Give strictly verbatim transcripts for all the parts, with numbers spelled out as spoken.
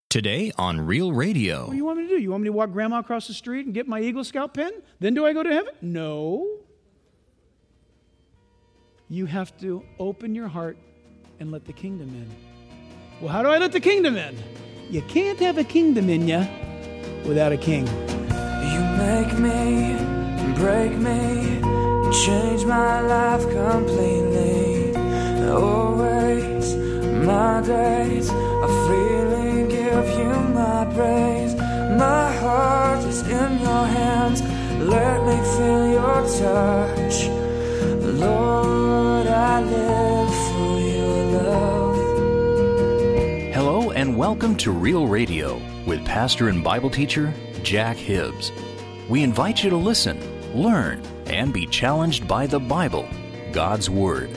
Today on Real Radio. What do you want me to do? You want me to walk Grandma across the street and get my Eagle Scout pin? Then do I go to heaven? No. You have to open your heart and let the kingdom in. Well, how do I let the kingdom in? You can't have a kingdom in you without a king. You make me, break me, change my life completely. Always, my days are freely give you my praise. My heart is in your hands. Let me feel your touch. Lord, I live for your love. Hello and welcome to Real Radio with pastor and Bible teacher Jack Hibbs. We invite you to listen, learn, and be challenged by the Bible, God's Word.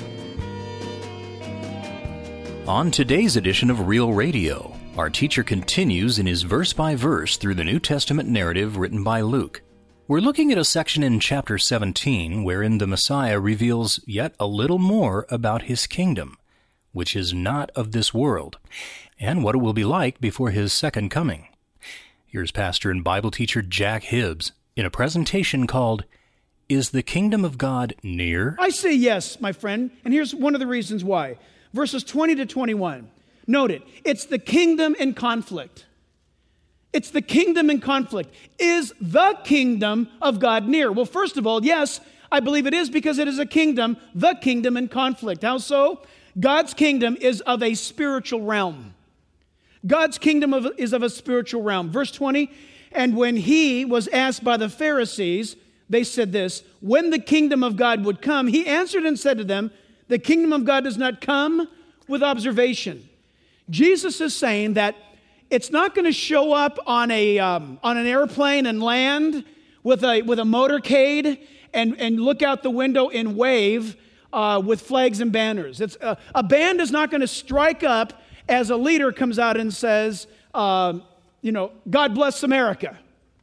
On today's edition of Real Radio, our teacher continues in his verse-by-verse through the New Testament narrative written by Luke. We're looking at a section in chapter seventeen wherein the Messiah reveals yet a little more about his kingdom, which is not of this world, and what it will be like before his second coming. Here's pastor and Bible teacher Jack Hibbs in a presentation called, Is the Kingdom of God Near? I say yes, my friend, and here's one of the reasons why. Verses twenty to twenty-one. Note it. It's the kingdom in conflict. It's the kingdom in conflict. Is the kingdom of God near? Well, first of all, yes, I believe it is because it is a kingdom, the kingdom in conflict. How so? God's kingdom is of a spiritual realm. God's kingdom of, is of a spiritual realm. Verse twenty, and when he was asked by the Pharisees, they said this, when the kingdom of God would come, he answered and said to them, the kingdom of God does not come with observation. Jesus is saying that it's not going to show up on a um, on an airplane and land with a with a motorcade and, and look out the window and wave uh, with flags and banners. It's uh, a band is not going to strike up as a leader comes out and says, uh, you know, God bless America.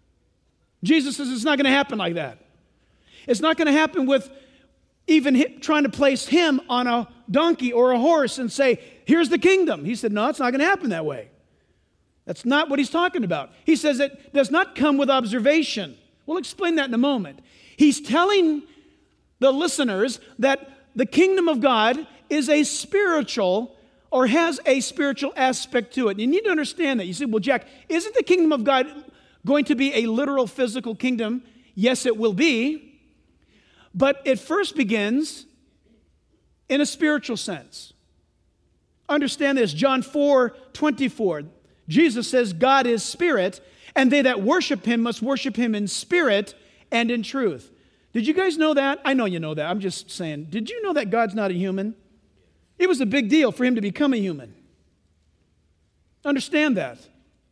Jesus says it's not going to happen like that. It's not going to happen with even hit, trying to place him on a donkey or a horse and say, here's the kingdom. He said, no, it's not going to happen that way. That's not what he's talking about. He says it does not come with observation. We'll explain that in a moment. He's telling the listeners that the kingdom of God is a spiritual or has a spiritual aspect to it. You need to understand that. You say, well, Jack, isn't the kingdom of God going to be a literal physical kingdom? Yes, it will be. But it first begins in a spiritual sense. Understand this, John four twenty-four. Jesus says, God is spirit, and they that worship him must worship him in spirit and in truth. Did you guys know that? I know you know that. I'm just saying, did you know that God's not a human? It was a big deal for him to become a human. Understand that.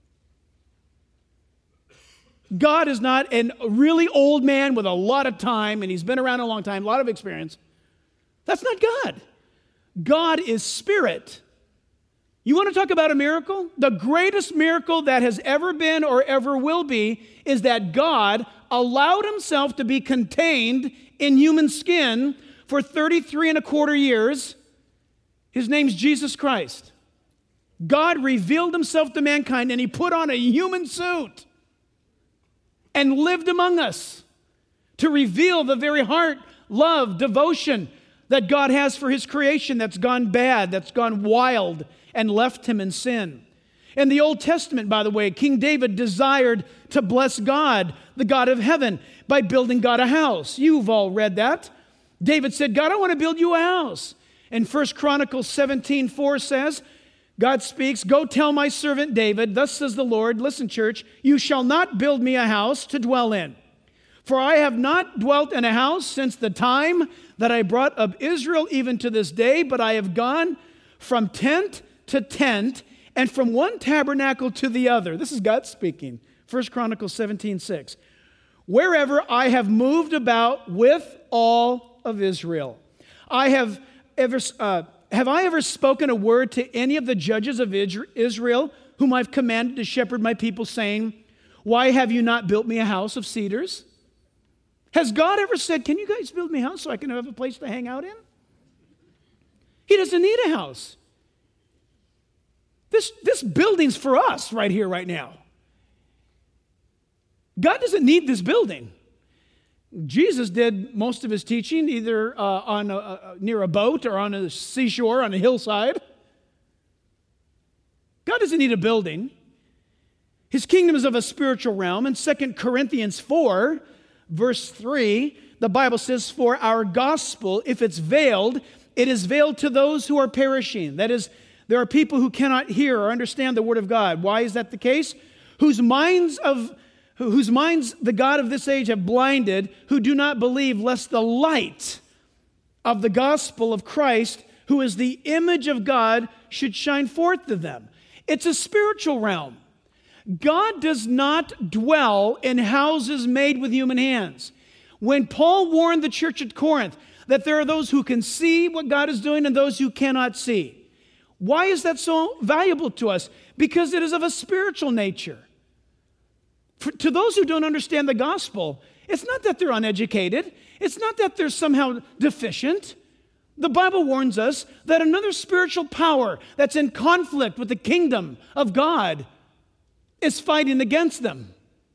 God is not a really old man with a lot of time, and he's been around a long time, a lot of experience. That's not God. God is spirit. You want to talk about a miracle? The greatest miracle that has ever been or ever will be is that God allowed himself to be contained in human skin for thirty-three and a quarter years. His name's Jesus Christ. God revealed himself to mankind, and he put on a human suit and lived among us to reveal the very heart, love, devotion that God has for his creation that's gone bad, that's gone wild, and left him in sin. In the Old Testament, by the way, King David desired to bless God, the God of heaven, by building God a house. You've all read that. David said, God, I want to build you a house. And First Chronicles seventeen four says, God speaks, go tell my servant David, thus says the Lord, listen church, you shall not build me a house to dwell in. For I have not dwelt in a house since the time that I brought up Israel even to this day, but I have gone from tent to tent and from one tabernacle to the other. This is God speaking. First Chronicles seventeen six. Wherever I have moved about with all of Israel. I have ever... Uh, Have I ever spoken a word to any of the judges of Israel whom I've commanded to shepherd my people, saying, why have you not built me a house of cedars? Has God ever said, can you guys build me a house so I can have a place to hang out in? He doesn't need a house. This, this building's for us right here, right now. God doesn't need this building. Jesus did most of his teaching either uh, on a, a, near a boat or on a seashore, on a hillside. God doesn't need a building. His kingdom is of a spiritual realm. In Second Corinthians four, verse three, the Bible says, "For our gospel, if it's veiled, it is veiled to those who are perishing." That is, there are people who cannot hear or understand the word of God. Why is that the case? Whose minds of whose minds the God of this age have blinded, who do not believe, lest the light of the gospel of Christ, who is the image of God, should shine forth to them. It's a spiritual realm. God does not dwell in houses made with human hands. When Paul warned the church at Corinth that there are those who can see what God is doing and those who cannot see. Why is that so valuable to us? Because it is of a spiritual nature. For, to those who don't understand the gospel, it's not that they're uneducated. It's not that they're somehow deficient. The Bible warns us that another spiritual power that's in conflict with the kingdom of God is fighting against them.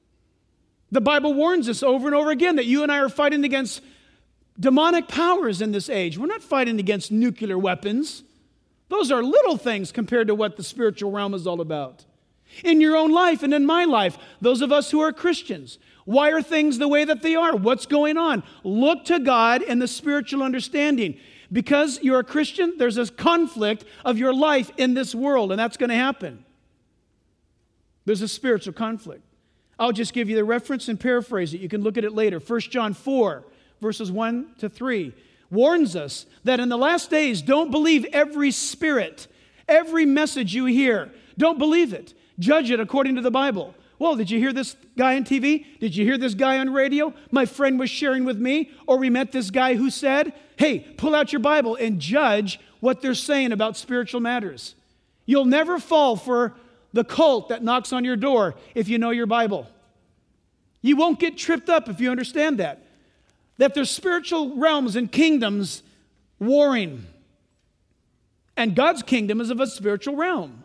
The Bible warns us over and over again that you and I are fighting against demonic powers in this age. We're not fighting against nuclear weapons. Those are little things compared to what the spiritual realm is all about. In your own life and in my life, those of us who are Christians, why are things the way that they are? What's going on? Look to God and the spiritual understanding. Because you're a Christian, there's this conflict of your life in this world, and that's going to happen. There's a spiritual conflict. I'll just give you the reference and paraphrase it. You can look at it later. First John four, verses one to three, warns us that in the last days, don't believe every spirit, every message you hear. Don't believe it. Judge it according to the Bible. Well, did you hear this guy on T V? Did you hear this guy on radio? My friend was sharing with me, or we met this guy who said, hey, pull out your Bible and judge what they're saying about spiritual matters. You'll never fall for the cult that knocks on your door if you know your Bible. You won't get tripped up if you understand that. That there's spiritual realms and kingdoms warring. And God's kingdom is of a spiritual realm.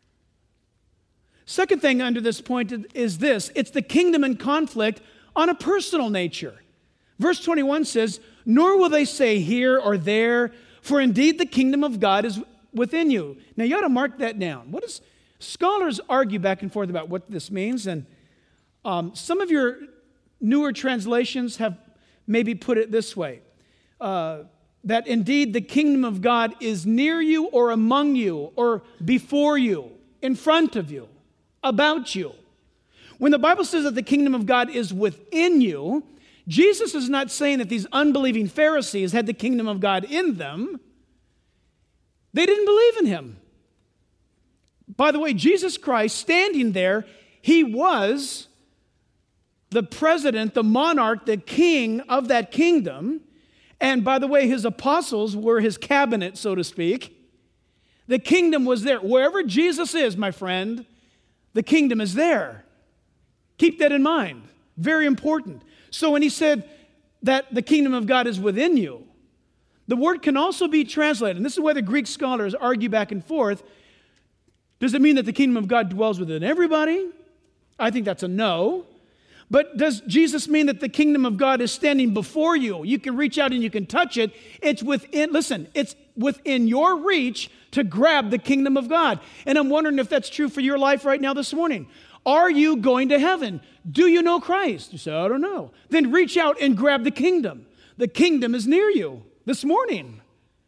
Second thing under this point is this. It's the kingdom in conflict on a personal nature. Verse twenty-one says, "Nor will they say here or there, for indeed the kingdom of God is within you." Now you ought to mark that down. What is... Scholars argue back and forth about what this means, and um, some of your newer translations have maybe put it this way, uh, that indeed the kingdom of God is near you or among you or before you, in front of you, about you. When the Bible says that the kingdom of God is within you, Jesus is not saying that these unbelieving Pharisees had the kingdom of God in them. They didn't believe in him. By the way, Jesus Christ, standing there, he was the president, the monarch, the king of that kingdom. And by the way, his apostles were his cabinet, so to speak. The kingdom was there. Wherever Jesus is, my friend, the kingdom is there. Keep that in mind. Very important. So when he said that the kingdom of God is within you, the word can also be translated, and this is where the Greek scholars argue back and forth. Does it mean that the kingdom of God dwells within everybody? I think that's a no. But does Jesus mean that the kingdom of God is standing before you? You can reach out and you can touch it. It's within, listen, it's within your reach to grab the kingdom of God. And I'm wondering if that's true for your life right now this morning. Are you going to heaven? Do you know Christ? You say, I don't know. Then reach out and grab the kingdom. The kingdom is near you this morning.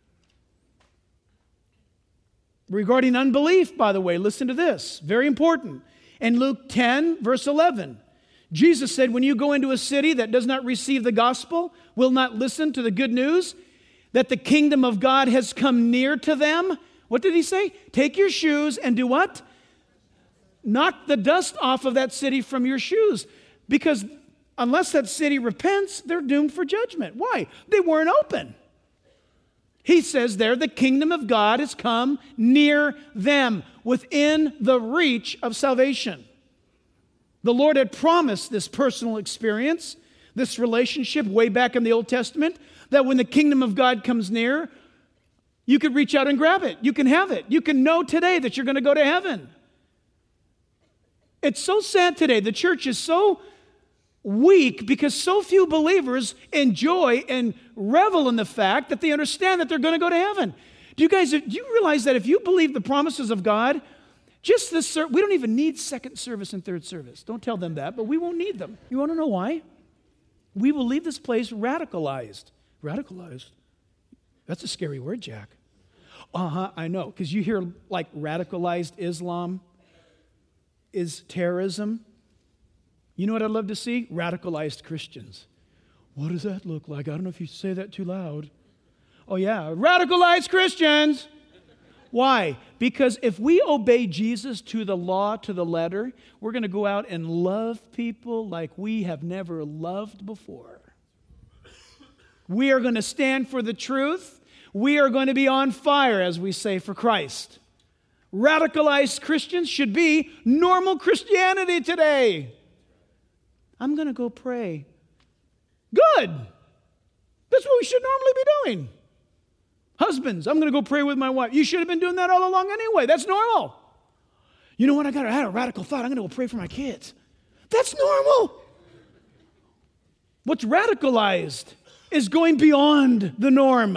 Regarding unbelief, by the way, listen to this. Very important. In Luke ten, verse eleven, Jesus said, when you go into a city that does not receive the gospel, will not listen to the good news, that the kingdom of God has come near to them. What did he say? Take your shoes and do what? Knock the dust off of that city from your shoes. Because unless that city repents, they're doomed for judgment. Why? They weren't open. He says there, the kingdom of God has come near them, within the reach of salvation. The Lord had promised this personal experience, this relationship way back in the Old Testament, that when the kingdom of God comes near, You could reach out and grab it. You can have it. You can know today that you're going to go to heaven. It's so sad today. The church is so weak because so few believers enjoy and revel in the fact that they understand that they're going to go to heaven. Do you guys, do you realize that if you believe the promises of God, just this, we don't even need second service and third service. Don't tell them that, but we won't need them. You want to know why? We will leave this place radicalized. Radicalized? That's a scary word, Jack. Uh-huh, I know, because you hear like radicalized Islam is terrorism. You know what I'd love to see? Radicalized Christians. What does that look like? I don't know if you say that too loud. Oh yeah, radicalized Christians. Why? Because if we obey Jesus to the law, to the letter, we're going to go out and love people like we have never loved before. We are going to stand for the truth. We are going to be on fire, as we say, for Christ. Radicalized Christians should be normal Christianity today. I'm going to go pray. Good. That's what we should normally be doing. Husbands, I'm going to go pray with my wife. You should have been doing that all along anyway. That's normal. You know what? I got I had a radical thought. I'm going to go pray for my kids. That's normal. What's radicalized is going beyond the norm.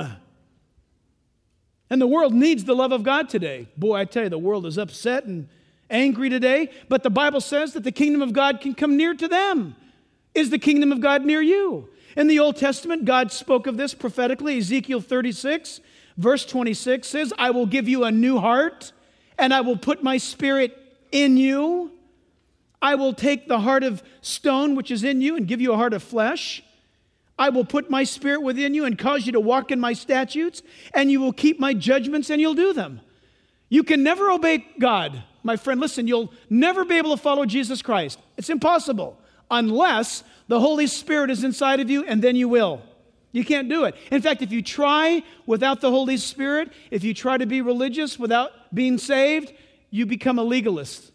And the world needs the love of God today. Boy, I tell you, the world is upset and angry today, but the Bible says that the kingdom of God can come near to them. Is the kingdom of God near you? In the Old Testament, God spoke of this prophetically. Ezekiel thirty-six, verse twenty-six says, I will give you a new heart, and I will put my spirit in you. I will take the heart of stone which is in you and give you a heart of flesh. I will put my spirit within you and cause you to walk in my statutes, and you will keep my judgments and you'll do them. You can never obey God. My friend, listen, you'll never be able to follow Jesus Christ. It's impossible unless the Holy Spirit is inside of you, and then you will. You can't do it. In fact, if you try without the Holy Spirit, if you try to be religious without being saved, you become a legalist.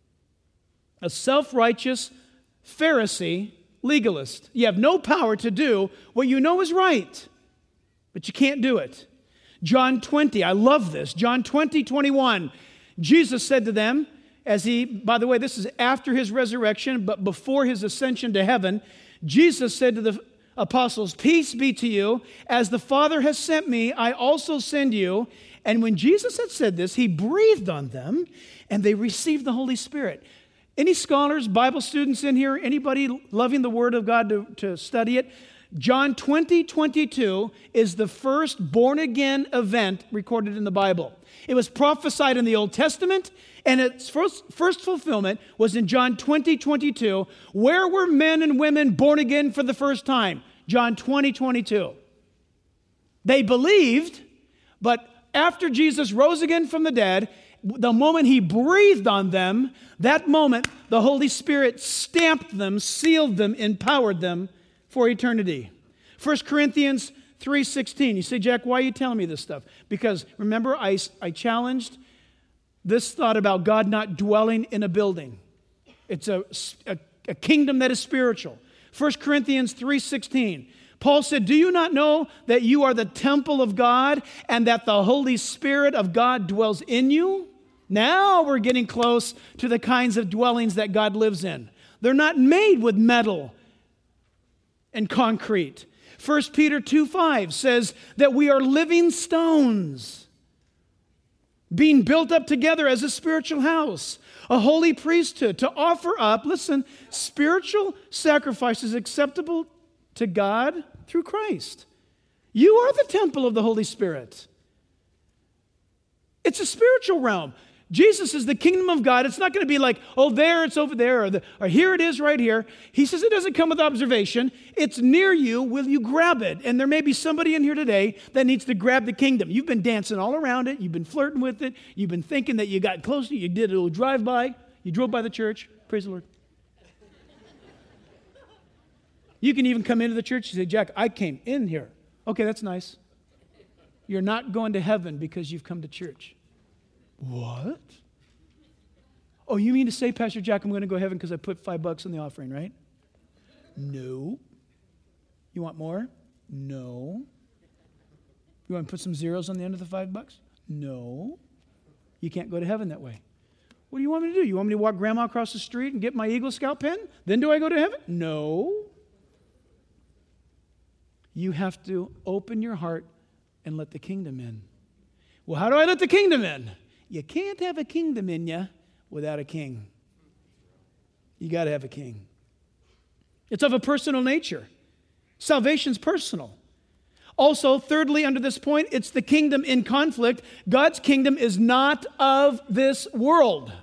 A self-righteous Pharisee legalist. You have no power to do what you know is right, but you can't do it. John twenty, I love this. John twenty, twenty-one. Jesus said to them, as he, by the way, this is after his resurrection, but before his ascension to heaven, Jesus said to the apostles, peace be to you. As the Father has sent me, I also send you. And when Jesus had said this, he breathed on them, and they received the Holy Spirit. Any scholars, Bible students in here, anybody loving the Word of God to, to study it? John twenty, twenty-two is the first born-again event recorded in the Bible. It was prophesied in the Old Testament, and its first, first fulfillment was in John twenty, twenty-two. Where were men and women born again for the first time? John twenty, twenty-two. They believed, but after Jesus rose again from the dead, the moment he breathed on them, that moment the Holy Spirit stamped them, sealed them, empowered them for eternity. First Corinthians three sixteen. You say, Jack, why are you telling me this stuff? Because remember, I, I challenged this thought about God not dwelling in a building. It's a, a, a kingdom that is spiritual. First Corinthians three sixteen. Paul said, do you not know that you are the temple of God and that the Holy Spirit of God dwells in you? Now we're getting close to the kinds of dwellings that God lives in. They're not made with metal and concrete. First Peter two five says that we are living stones, being built up together as a spiritual house, a holy priesthood, to offer up, listen, spiritual sacrifices acceptable to God through Christ. You are the temple of the Holy Spirit. It's a spiritual realm. Jesus is the kingdom of God. It's not going to be like, oh, there, it's over there, or, the, or here it is right here. He says it doesn't come with observation. It's near you. Will you grab it? And there may be somebody in here today that needs to grab the kingdom. You've been dancing all around it. You've been flirting with it. You've been thinking that you got close to it. You did a little drive-by. You drove by the church. Praise the Lord. You can even come into the church and say, Jack, I came in here. Okay, that's nice. You're not going to heaven because you've come to church. What? Oh, you mean to say, Pastor Jack, I'm going to go to heaven because I put five bucks in the offering, right? No. You want more? No. You want to put some zeros on the end of the five bucks? No. You can't go to heaven that way. What do you want me to do? You want me to walk grandma across the street and get my Eagle Scout pen? Then do I go to heaven? No. You have to open your heart and let the kingdom in. Well, how do I let the kingdom in? You can't have a kingdom in you without a king. You got to have a king. It's of a personal nature. Salvation's personal. Also, thirdly, under this point, it's the kingdom in conflict. God's kingdom is not of this world.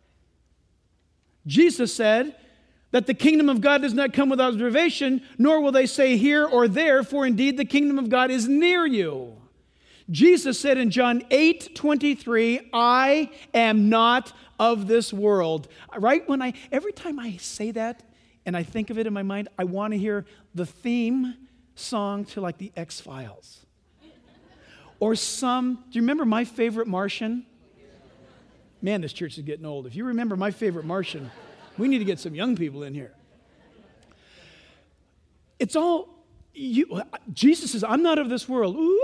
Jesus said that the kingdom of God does not come with observation, nor will they say here or there, for indeed the kingdom of God is near you. Jesus said in John eight twenty-three, I am not of this world. Right when I, every time I say that and I think of it in my mind, I want to hear the theme song to like the X-Files. Or some, do you remember My Favorite Martian? Man, this church is getting old. If you remember My Favorite Martian, we need to get some young people in here. It's all, you, Jesus says, I'm not of this world. Ooh.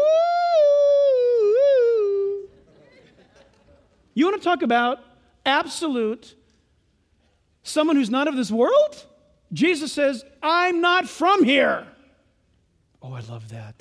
You want to talk about absolute, someone who's not of this world? Jesus says, I'm not from here. Oh, I love that.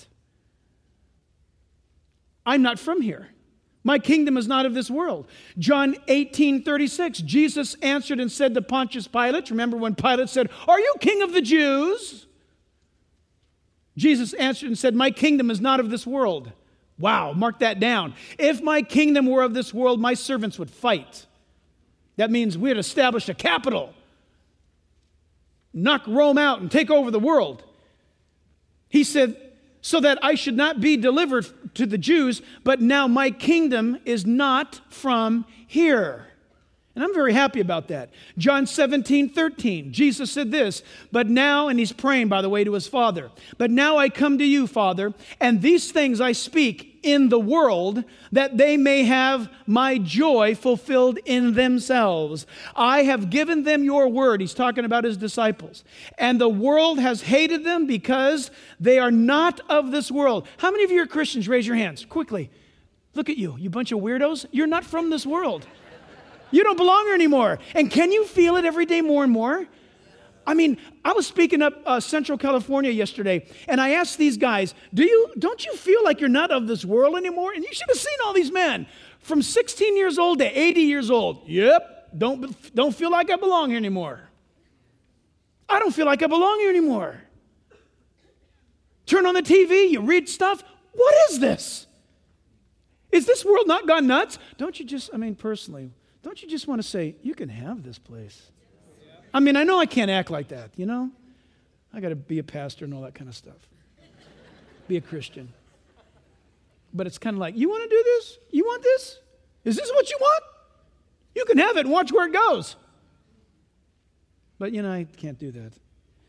I'm not from here. My kingdom is not of this world. John eighteen thirty-six, Jesus answered and said to Pontius Pilate, remember when Pilate said, are you king of the Jews? Jesus answered and said, my kingdom is not of this world. Wow, mark that down. If my kingdom were of this world, my servants would fight. That means we had established a capital. Knock Rome out and take over the world. He said, so that I should not be delivered to the Jews, but now my kingdom is not from here. And I'm very happy about that. John seventeen thirteen, Jesus said this, but now, and he's praying, by the way, to his Father, but now I come to you, Father, and these things I speak in the world, that they may have my joy fulfilled in themselves. I have given them your word. He's talking about his disciples. And the world has hated them because they are not of this world. How many of you are Christians? Raise your hands quickly. Look at you, you bunch of weirdos. You're not from this world. You don't belong here anymore. And can you feel it every day more and more? I mean, I was speaking up uh, Central California yesterday, and I asked these guys, "Do you, don't you feel like you're not of this world anymore?" And you should have seen all these men from sixteen years old to eighty years old. Yep, don't, don't feel like I belong here anymore. I don't feel like I belong here anymore. Turn on the T V, you read stuff. What is this? Is this world not gone nuts? Don't you just, I mean, personally, don't you just want to say, you can have this place? I mean, I know I can't act like that, you know? I got to be a pastor and all that kind of stuff. Be a Christian. But it's kind of like, you want to do this? You want this? Is this what you want? You can have it and watch where it goes. But, you know, I can't do that.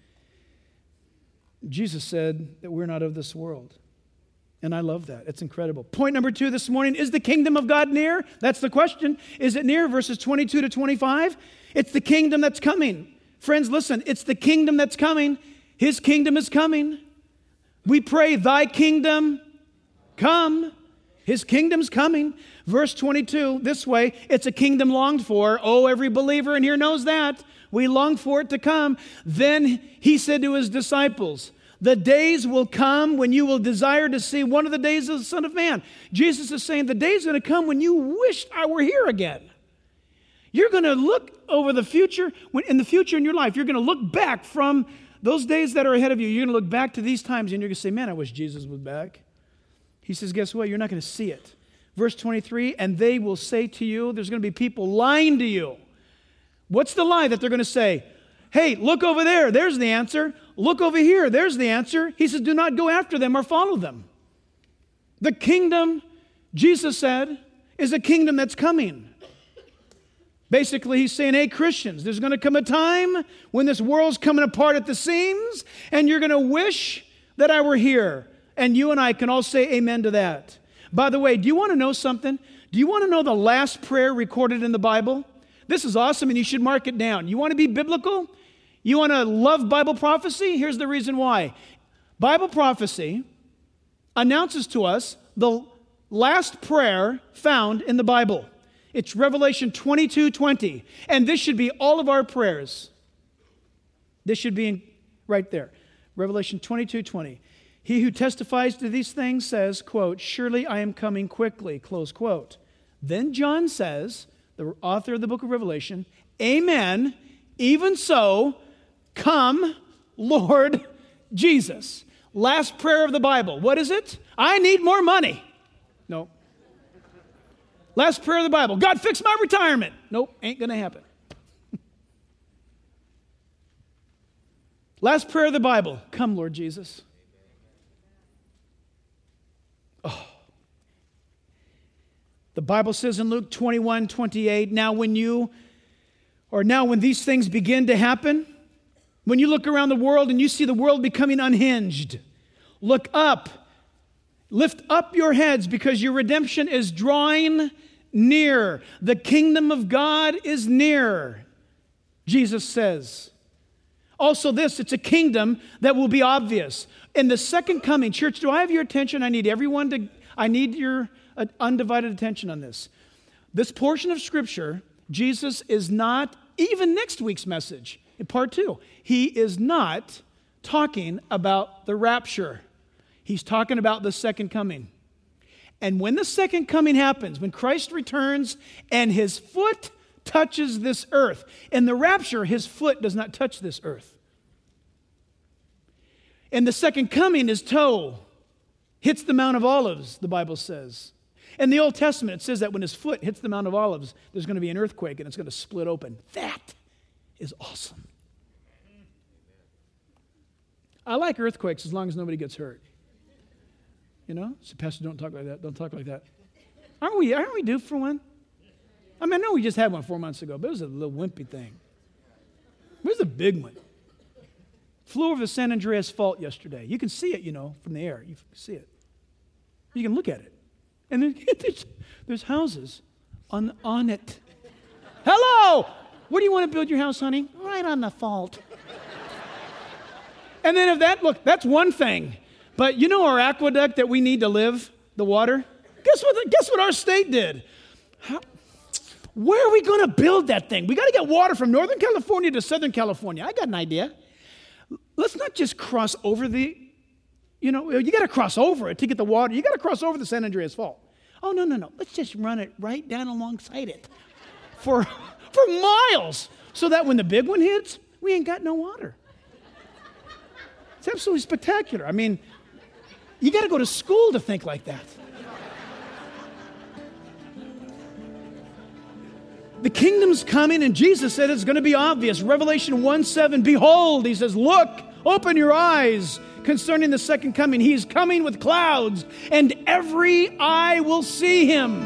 Jesus said that we're not of this world. And I love that. It's incredible. Point number two this morning, is the kingdom of God near? That's the question. Is it near? Verses twenty-two to twenty-five. It's the kingdom that's coming. Friends, listen, it's the kingdom that's coming. His kingdom is coming. We pray, thy kingdom come. His kingdom's coming. Verse twenty-two, this way, it's a kingdom longed for. Oh, every believer in here knows that. We long for it to come. Then he said to his disciples, the days will come when you will desire to see one of the days of the Son of Man. Jesus is saying the day's going to come when you wish I were here again. You're going to look over the future, when, in the future in your life, you're going to look back from those days that are ahead of you. You're going to look back to these times and you're going to say, man, I wish Jesus was back. He says, guess what? You're not going to see it. Verse twenty-three, and they will say to you, there's going to be people lying to you. What's the lie that they're going to say? Hey, look over there. There's the answer. Look over here. There's the answer. He says, do not go after them or follow them. The kingdom, Jesus said, is a kingdom that's coming. Basically, he's saying, hey, Christians, there's going to come a time when this world's coming apart at the seams, and you're going to wish that I were here. And you and I can all say amen to that. By the way, do you want to know something? Do you want to know the last prayer recorded in the Bible? This is awesome, and you should mark it down. You want to be biblical? You want to love Bible prophecy? Here's the reason why. Bible prophecy announces to us the last prayer found in the Bible. It's Revelation twenty-two twenty. And this should be all of our prayers. This should be in, right there. Revelation twenty-two twenty. He who testifies to these things says, quote, surely I am coming quickly, close quote. Then John says, the author of the book of Revelation, amen, even so, come, Lord Jesus. Last prayer of the Bible. What is it? I need more money. No. Last prayer of the Bible. God, fix my retirement. Nope, ain't going to happen. Last prayer of the Bible. Come, Lord Jesus. Oh. The Bible says in Luke twenty-one twenty-eight, now when you, or now when these things begin to happen, when you look around the world and you see the world becoming unhinged, look up, lift up your heads because your redemption is drawing near. The kingdom of God is near, Jesus says. Also this, it's a kingdom that will be obvious. In the second coming, church, do I have your attention? I need everyone to, I need your uh, undivided attention on this. This portion of Scripture, Jesus is not, even next week's message, in part two, he is not talking about the rapture. He's talking about the second coming. And when the second coming happens, when Christ returns and his foot touches this earth, in the rapture, his foot does not touch this earth. In the second coming, his toe hits the Mount of Olives, the Bible says. In the Old Testament, it says that when his foot hits the Mount of Olives, there's going to be an earthquake and it's going to split open. That is awesome. I like earthquakes as long as nobody gets hurt. You know? So, Pastor, don't talk like that. Don't talk like that. Aren't we, aren't we due for one? I mean, I know we just had one four months ago, but it was a little wimpy thing. Where's the big one? Flew over the San Andreas Fault yesterday. You can see it, you know, from the air. You can see it. You can look at it. And then there's, there's houses on, on it. Hello! Where do you want to build your house, honey? Right on the fault. And then if that, look, that's one thing. But you know our aqueduct that we need to live, the water? Guess what, guess what our state did? How, where are we going to build that thing? We got to get water from Northern California to Southern California. I got an idea. Let's not just cross over the, you know, you got to cross over it to get the water. You got to cross over the San Andreas Fault. Oh, no, no, no. Let's just run it right down alongside it for, for miles so that when the big one hits, we ain't got no water. It's absolutely spectacular. I mean, you got to go to school to think like that. The kingdom's coming, and Jesus said it's going to be obvious. Revelation one seven, behold, he says, look, open your eyes concerning the second coming. He's coming with clouds, and every eye will see him.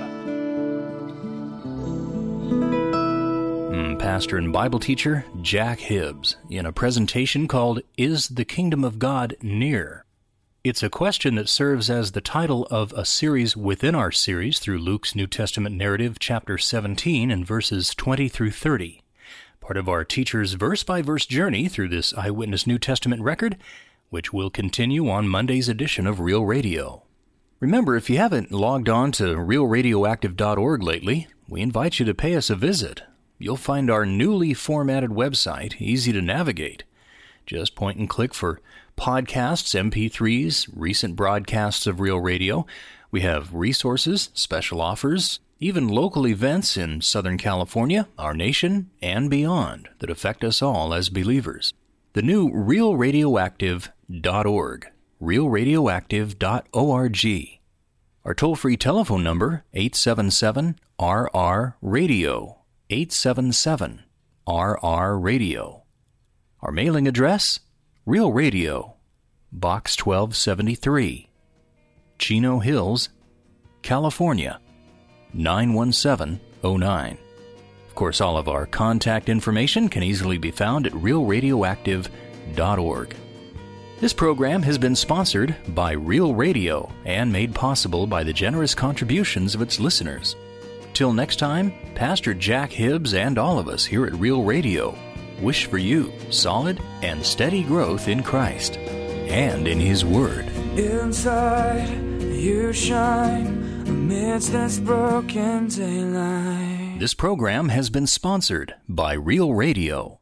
Mm, Pastor and Bible teacher Jack Hibbs in a presentation called Is the Kingdom of God Near? It's a question that serves as the title of a series within our series through Luke's New Testament narrative, chapter seventeen and verses twenty through thirty. Part of our teacher's verse-by-verse journey through this Eyewitness New Testament record, which will continue on Monday's edition of Real Radio. Remember, if you haven't logged on to real radioactive dot org lately, we invite you to pay us a visit. You'll find our newly formatted website easy to navigate. Just point and click for podcasts, M P threes, recent broadcasts of Real Radio. We have resources, special offers, even local events in Southern California, our nation, and beyond that affect us all as believers. The new real radioactive dot org, real radioactive dot org. Our toll-free telephone number, eight seven seven R R radio, eight seven seven R R radio. Our mailing address, Real Radio, Box twelve seventy-three, Chino Hills, California, nine one seven oh nine. Of course, all of our contact information can easily be found at real radioactive dot org. This program has been sponsored by Real Radio and made possible by the generous contributions of its listeners. Till next time, Pastor Jack Hibbs and all of us here at Real Radio wish for you solid and steady growth in Christ and in His Word. Inside You shine amidst this broken daylight. This program has been sponsored by Real Radio.